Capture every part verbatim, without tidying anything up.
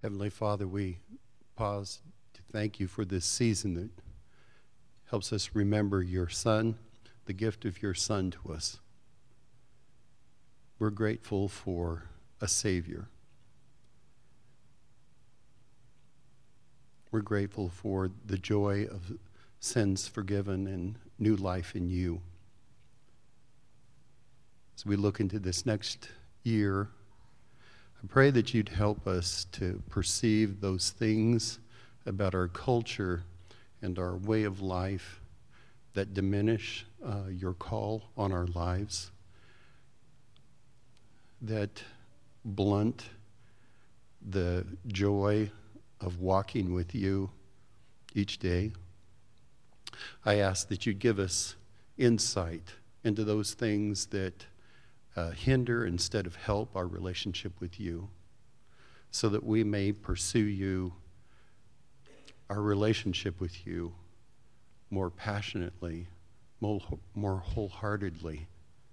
Heavenly Father, we pause to thank you for this season that helps us remember your Son, the gift of your Son to us. We're grateful for a Savior. We're grateful for the joy of sins forgiven and new life in you. As we look into this next year, I pray that you'd help us to perceive those things about our culture and our way of life that diminish uh, your call on our lives, that blunt the joy of walking with you each day. I ask that you give us insight into those things that uh, hinder instead of help our relationship with you, so that we may pursue you, our relationship with you, more passionately, more, more wholeheartedly.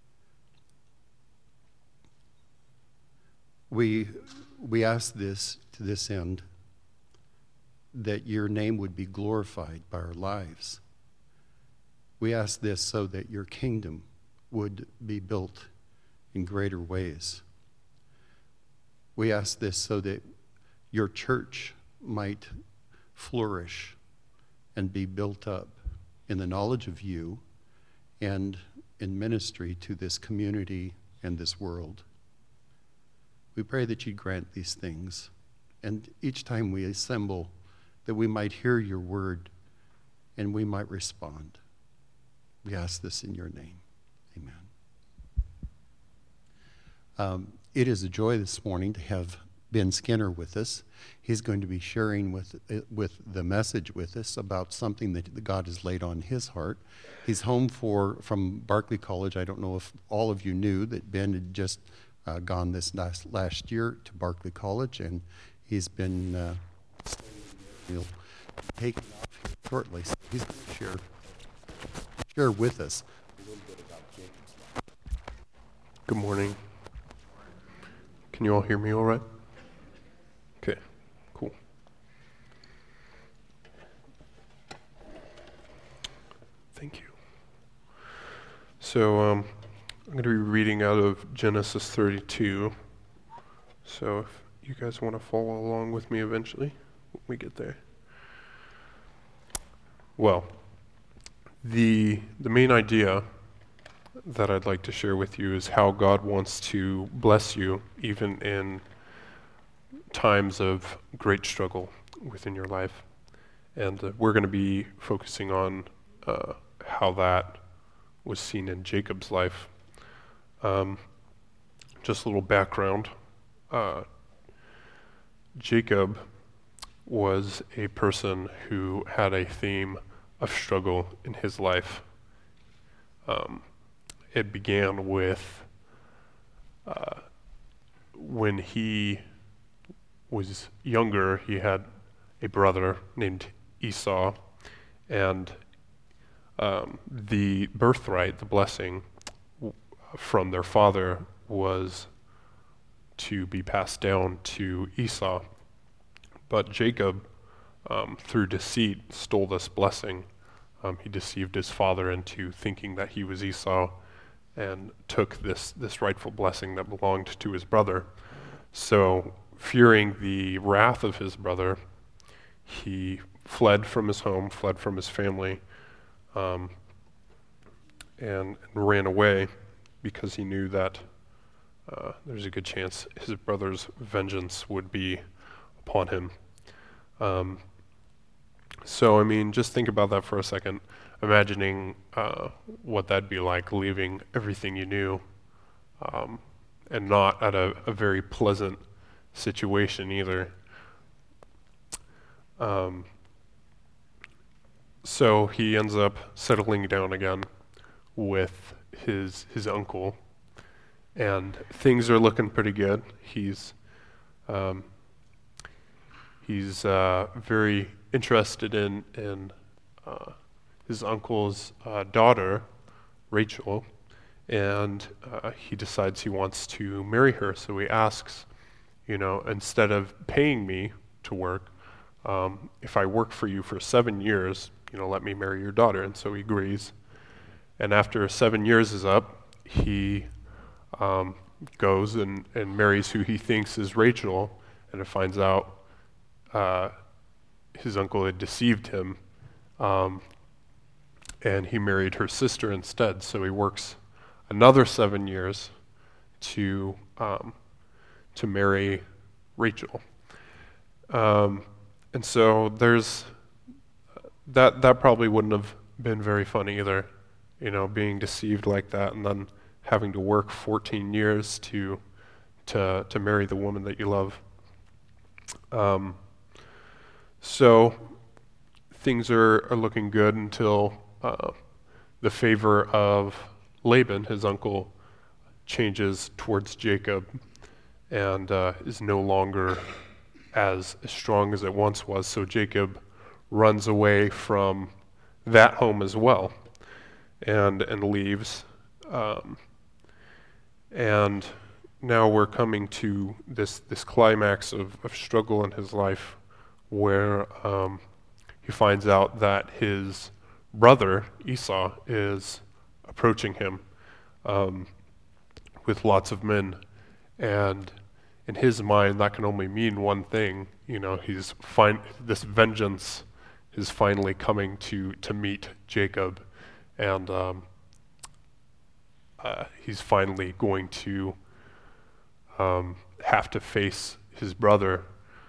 We, we ask this to this end, that your name would be glorified by our lives. We ask this so that your kingdom would be built in greater ways. We ask this so that your church might flourish and be built up in the knowledge of you and in ministry to this community and this world. We pray that you grant these things, and each time we assemble, that we might hear your word and we might respond. We ask this in your name. Amen. Um, it is a joy this morning to have Ben Skinner with us. He's going to be sharing with with the message with us about something that God has laid on his heart. He's home for from Berkeley College. I don't know if all of you knew that Ben had just uh, gone this last, last year to Berkeley College, and he's been uh, he'll taken off shortly. So he's going to share share with us a little bit about Jacob's life. Good morning. Can you all hear me all right? Okay, cool. Thank you. So um, I'm going to be reading out of Genesis thirty-two. So if you guys want to follow along with me eventually, when we get there. Well, the the main idea that I'd like to share with you is how God wants to bless you even in times of great struggle within your life. And uh, we're going to be focusing on uh, how that was seen in Jacob's life. Um, just a little background. Uh, Jacob was a person who had a theme of struggle in his life. Um, it began with uh, when he was younger, he had a brother named Esau, and um, the birthright, the blessing w- from their father was to be passed down to Esau. But Jacob, um, through deceit, stole this blessing. Um, he deceived his father into thinking that he was Esau and took this, this rightful blessing that belonged to his brother. So, fearing the wrath of his brother, he fled from his home, fled from his family, um, and, and ran away because he knew that uh, there's a good chance his brother's vengeance would be upon him. Um, so, I mean, just think about that for a second, imagining uh, what that'd be like, leaving everything you knew, um, and not at a, a very pleasant situation either. Um, so he ends up settling down again with his his uncle, and things are looking pretty good. He's um, he's uh, very interested in in uh, his uncle's uh, daughter, Rachel, and uh, he decides he wants to marry her. So he asks, you know, instead of paying me to work. Um, if I work for you for seven years, you know, let me marry your daughter. And so he agrees. And after seven years is up, he um, goes and, and marries who he thinks is Rachel, and it finds out uh, his uncle had deceived him, um, and he married her sister instead. So he works another seven years to um, to marry Rachel. Um, and so there's that. That probably wouldn't have been very fun either, you know, being deceived like that, and then having to work fourteen years to to to marry the woman that you love. Um, so things are, are looking good until uh, the favor of Laban, his uncle, changes towards Jacob and uh, is no longer as, as strong as it once was. So Jacob runs away from that home as well and and leaves. Um, and now we're coming to this, this climax of, of struggle in his life where um, he finds out that his brother, Esau, is approaching him um, with lots of men. And in his mind, that can only mean one thing. You know, he's fin- this vengeance is finally coming to, to meet Jacob. And um, uh, he's finally going to um, have to face his brother.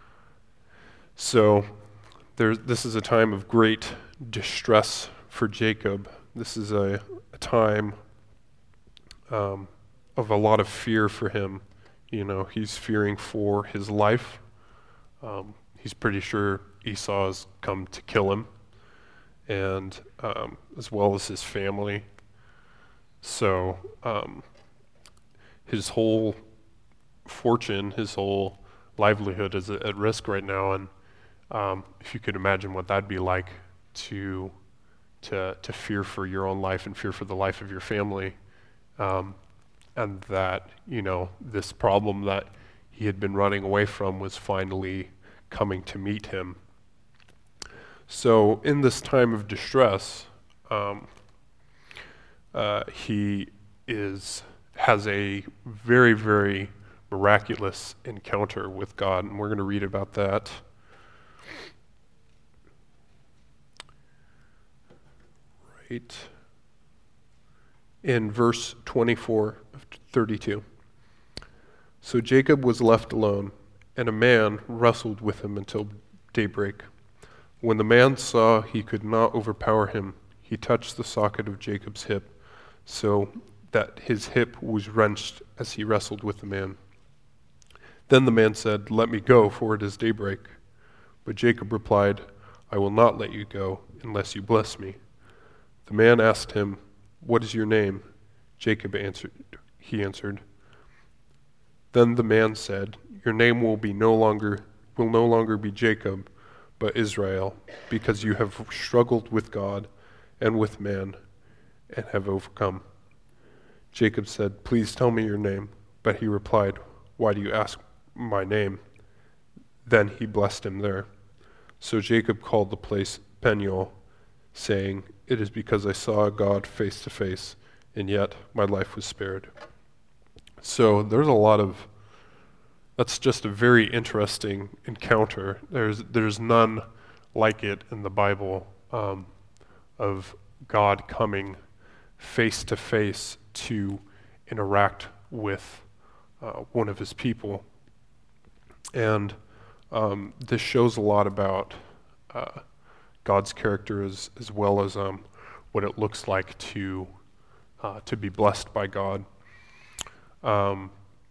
So there, this is a time of great distress for Jacob. This is a, a time um, of a lot of fear for him. You know, he's fearing for his life. Um, he's pretty sure Esau has come to kill him, and um, as well as his family. So um, his whole fortune, his whole livelihood is at risk right now, and um, if you could imagine what that'd be like to to to fear for your own life and fear for the life of your family, um, and that, you know, this problem that he had been running away from was finally coming to meet him. So in this time of distress, um, uh, he is has a very, very miraculous encounter with God, and we're going to read about that. Right in verse twenty-four of thirty-two. So Jacob was left alone, and a man wrestled with him until daybreak. When the man saw he could not overpower him, he touched the socket of Jacob's hip, so that his hip was wrenched as he wrestled with the man. Then the man said, "Let me go, for it is daybreak." But Jacob replied, "I will not let you go unless you bless me." The man asked him, "What is your name?" Jacob answered. He answered. Then the man said, "Your name will be no longer will no longer be Jacob, but Israel, because you have struggled with God and with man and have overcome." Jacob said, "Please tell me your name." But he replied, "Why do you ask my name?" Then he blessed him there. So Jacob called the place Peniel, saying, "It is because I saw God face to face, and yet my life was spared." So there's a lot of, that's just a very interesting encounter. There's there's none like it in the Bible, um, of God coming face to face to interact with uh, one of his people. And um, this shows a lot about uh, God's character as, as well as um, what it looks like to uh, to be blessed by God. Um,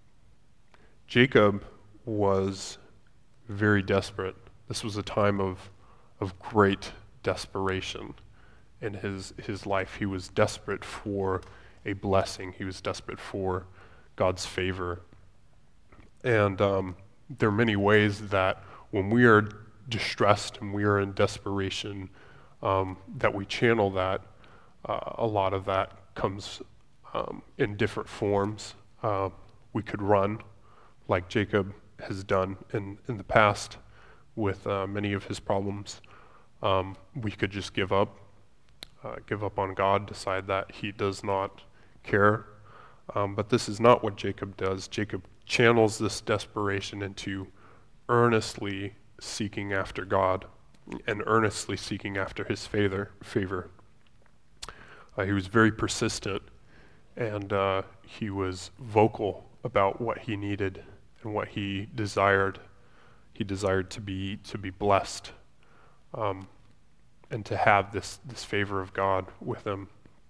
Jacob was very desperate. This was a time of of great desperation in his his life. He was desperate for a blessing. He was desperate for God's favor. And um, there are many ways that when we are distressed and we are in desperation, um, that we channel that. Uh, a lot of that comes um, in different forms. Uh, we could run, like Jacob has done in, in the past. with uh, many of his problems. Um, we could just give up, uh, give up on God, decide that he does not care. Um, but this is not what Jacob does. Jacob channels this desperation into earnestly seeking after God and earnestly seeking after his favor. favor. Uh, he was very persistent, and uh, he was vocal about what he needed and what he desired. He desired to be to be blessed, um, and to have this this favor of God with him.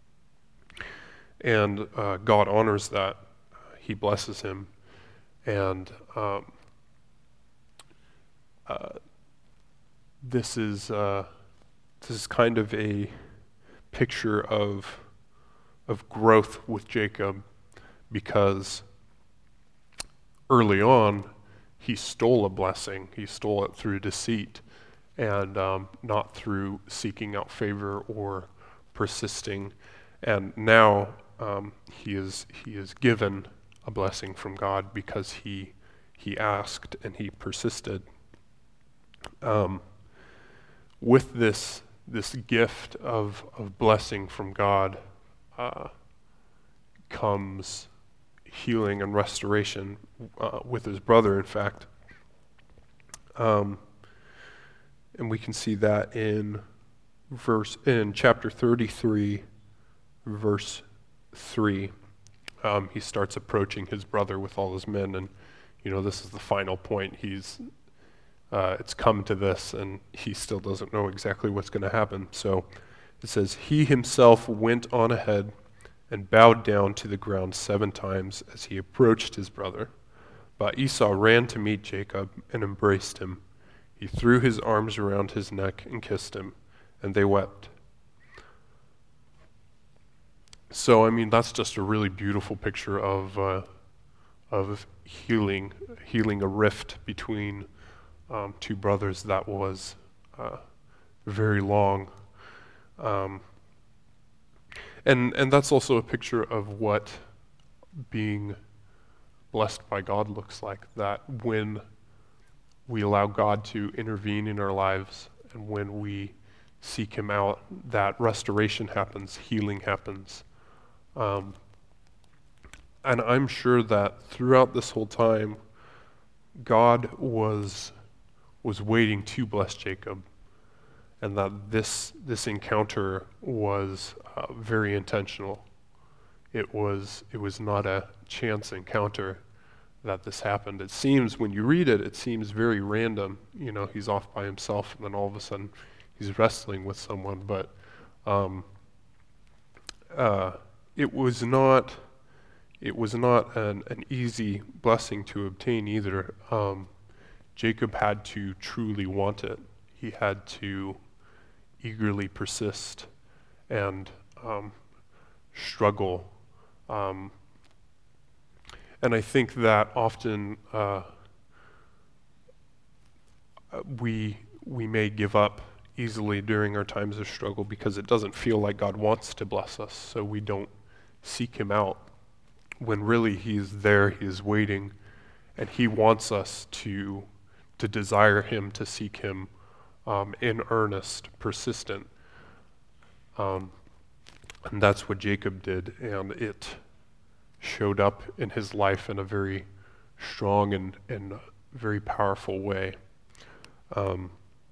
And uh, God honors that. He blesses him, and um, uh, this is uh, this is kind of a picture of of growth with Jacob, because early on he stole a blessing. He stole it through deceit, and um, not through seeking out favor or persisting. And now um, he is he is given a blessing from God because he he asked and he persisted. Um, with this this gift of of blessing from God uh, comes healing and restoration uh, with his brother, in fact. Um, and we can see that in verse in chapter thirty-three, verse three. Um, he starts approaching his brother with all his men, and you know this is the final point. He's uh, it's come to this, and he still doesn't know exactly what's going to happen. So it says, he himself went on ahead and bowed down to the ground seven times as he approached his brother. But Esau ran to meet Jacob and embraced him. He threw his arms around his neck and kissed him, and they wept. So, I mean, that's just a really beautiful picture of uh, of healing, healing a rift between um, two brothers that was uh, very long. Um, and and that's also a picture of what being blessed by God looks like, that when we allow God to intervene in our lives and when we seek him out, that restoration happens, healing happens. Um, and I'm sure that throughout this whole time, God was was waiting to bless Jacob, and that this this encounter was uh, very intentional. It was it was not a chance encounter that this happened. It seems, when you read it, it seems very random. You know, he's off by himself, and then all of a sudden, he's wrestling with someone. But um, uh, it was not it was not an, an easy blessing to obtain either. Um, Jacob had to truly want it. He had to eagerly persist and um, struggle. Um, and I think that often uh, we we may give up easily during our times of struggle because it doesn't feel like God wants to bless us, so we don't seek him out, when really he's there, he is waiting, and he wants us to to desire him, to seek him um, in earnest, persistent. Um, and that's what Jacob did, and it showed up in his life in a very strong and, and very powerful way. Um,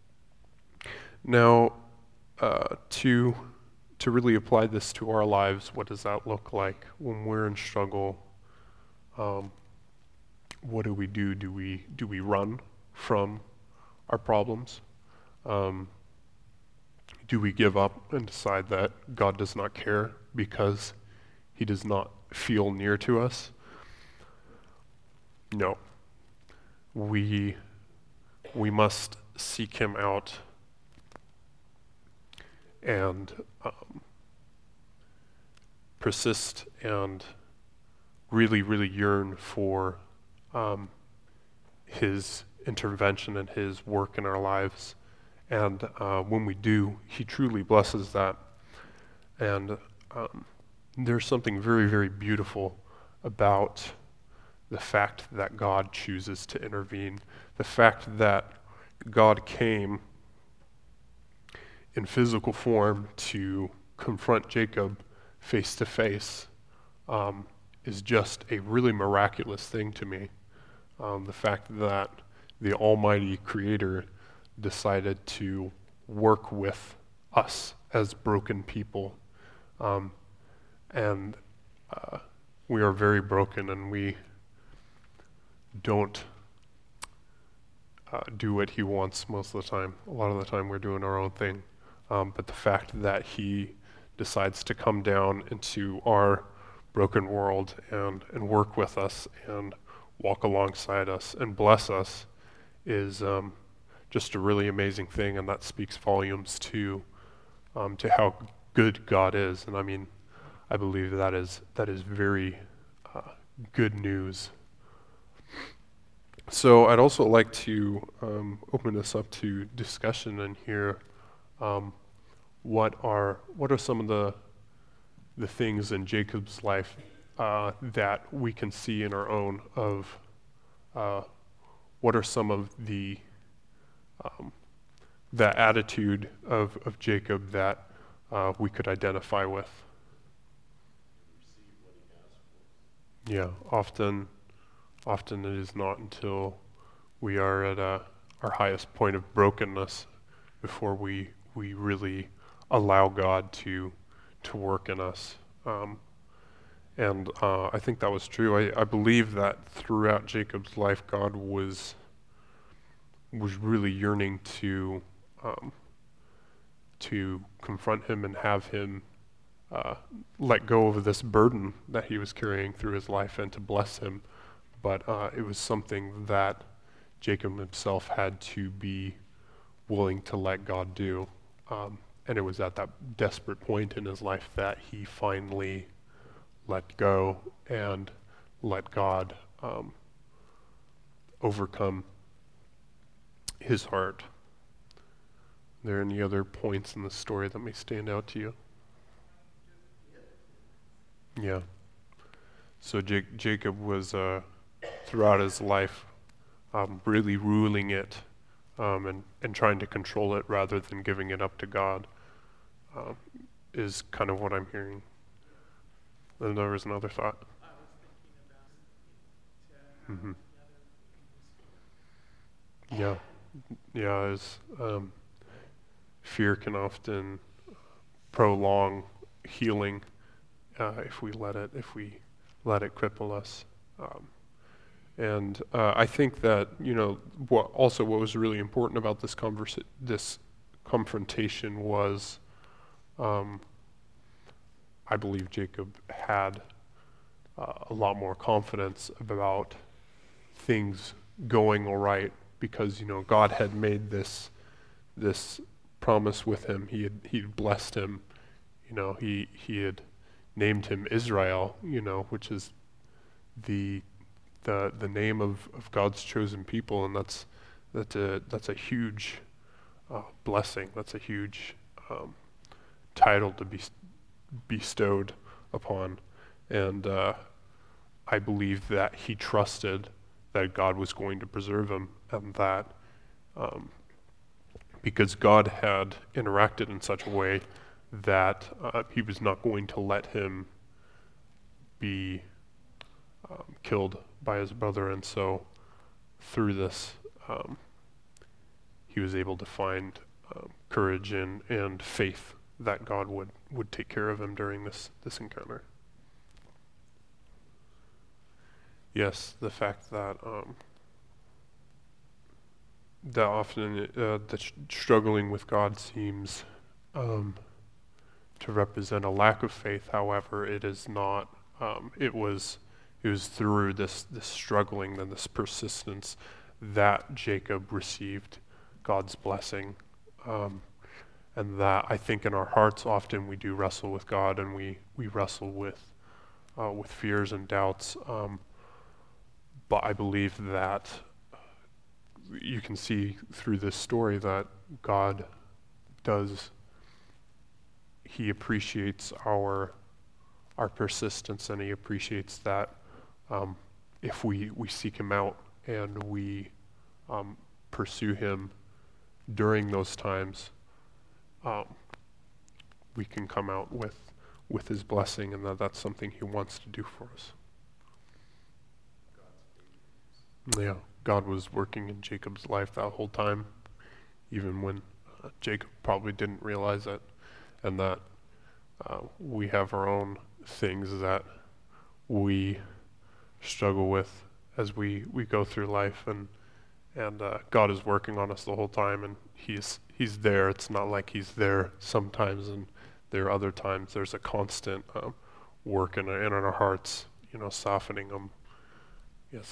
now, uh, to to really apply this to our lives, what does that look like when we're in struggle? Um, what do we do? Do we do we run from our problems? Um, do we give up and decide that God does not care because he does not feel near to us? No. We we must seek him out and um, persist and really, really yearn for um, his intervention and his work in our lives. And uh, when we do, he truly blesses that. And um, there's something very, very beautiful about the fact that God chooses to intervene, the fact that God came in physical form to confront Jacob face to face um, is just a really miraculous thing to me. Um, the fact that the Almighty Creator decided to work with us as broken people. Um, and uh, we are very broken, and we don't uh, do what he wants most of the time. A lot of the time we're doing our own thing. Um, but the fact that he decides to come down into our broken world and, and work with us and walk alongside us and bless us is um, just a really amazing thing, and that speaks volumes to um, to how good God is. And I mean, I believe that is that is very uh, good news. So I'd also like to um, open this up to discussion and hear um, what are what are some of the the things in Jacob's life uh, that we can see in our own of uh, what are some of the um, the attitude of, of Jacob that uh, we could identify with. Yeah, often often it is not until we are at a, our highest point of brokenness before we we really allow God to to work in us. Um, and uh, I think that was true. I, I believe that throughout Jacob's life, God was was really yearning to um, to confront him and have him uh, let go of this burden that he was carrying through his life and to bless him. But uh, it was something that Jacob himself had to be willing to let God do. Um, and it was at that desperate point in his life that he finally let go and let God um, overcome his heart. Are there any other points in the story that may stand out to you? Yeah. So J- Jacob was, uh, throughout his life, um, really ruling it um, and, and trying to control it rather than giving it up to God, uh, is kind of what I'm hearing. And there was another thought. Mm-hmm. Yeah. Yeah, as um, fear can often prolong healing uh, if we let it, if we let it cripple us. Um, and uh, I think that, you know, what also what was really important about this conversa- this confrontation was, um, I believe Jacob had uh, a lot more confidence about things going all right because, you know, God had made this this promise with him. He had he had blessed him. You know, he he had named him Israel, you know, which is the the the name of, of God's chosen people, and that's that's a that's a huge uh, blessing. That's a huge um, title to be bestowed upon, and uh, I believe that he trusted that God was going to preserve him, and that um, because God had interacted in such a way that uh, he was not going to let him be um, killed by his brother, and so through this um, he was able to find um, courage and, and faith that God would, would take care of him during this, this encounter. Yes, the fact that um, that often uh, that sh- struggling with God seems um, to represent a lack of faith. However, it is not. Um, it was it was through this this struggling and this persistence that Jacob received God's blessing, um, and that I think in our hearts often we do wrestle with God, and we we wrestle with uh, with fears and doubts. Um, but I believe that you can see through this story that God does. He appreciates our our persistence, and he appreciates that um, if we, we seek him out and we um, pursue him during those times, um, we can come out with with his blessing, and that that's something he wants to do for us. Yeah, God was working in Jacob's life that whole time, even when uh, Jacob probably didn't realize it, and that uh, we have our own things that we struggle with as we, we go through life, and and uh, God is working on us the whole time, and he's he's there. It's not like he's there sometimes and there are other times. There's a constant um, work in our, in our hearts, you know, softening them. Yes.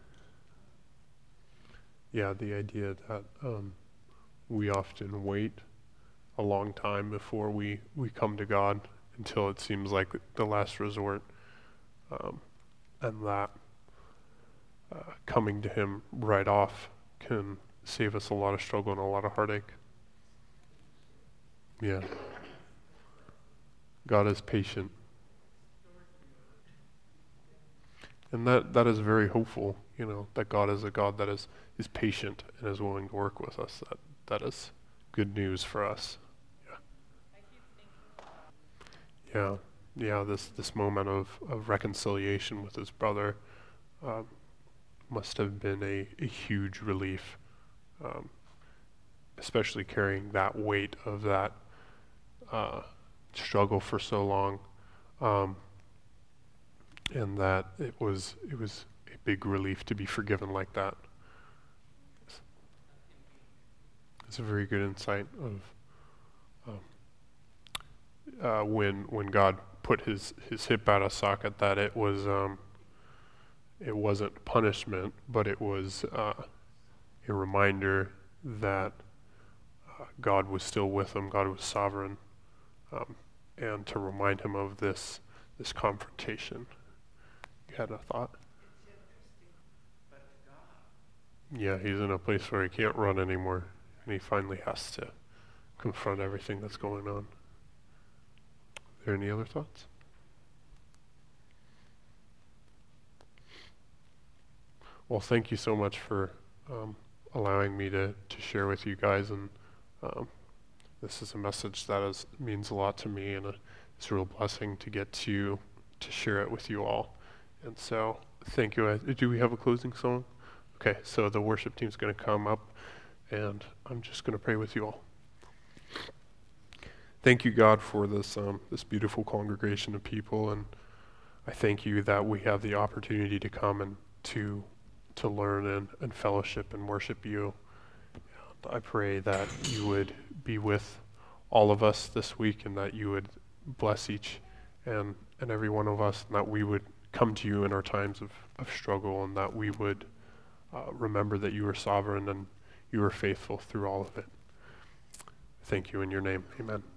Yeah, the idea that um, we often wait a long time before we, we come to God until it seems like the last resort, um, and that uh, coming to him right off can save us a lot of struggle and a lot of heartache. Yeah. God is patient. And that, that is very hopeful, you know, that God is a God that is, is patient and is willing to work with us. That that is good news for us. Yeah. Yeah, yeah, this, this moment of, of reconciliation with his brother um, must have been a, a huge relief, um, especially carrying that weight of that uh, struggle for so long, um, and that it was it was a big relief to be forgiven like that. It's a very good insight of um, uh, when when God put his his hip out of socket, that it was um, it wasn't punishment, but it was uh, a reminder that uh, God was still with him. God was sovereign. Um, and to remind him of this this confrontation. You had a thought? Yeah, he's in a place where he can't run anymore, and he finally has to confront everything that's going on. Are there any other thoughts? Well, thank you so much for um, allowing me to, to share with you guys, and um, this is a message that is, means a lot to me, and a, it's a real blessing to get to to share it with you all. And so, thank you. Uh, Do we have a closing song? Okay, so the worship team's going to come up, and I'm just going to pray with you all. Thank you, God, for this um, this beautiful congregation of people, and I thank you that we have the opportunity to come and to to learn and, and fellowship and worship you. I pray that you would be with all of us this week, and that you would bless each and, and every one of us, and that we would come to you in our times of, of struggle, and that we would uh, remember that you are sovereign and you are faithful through all of it. Thank you in your name. Amen.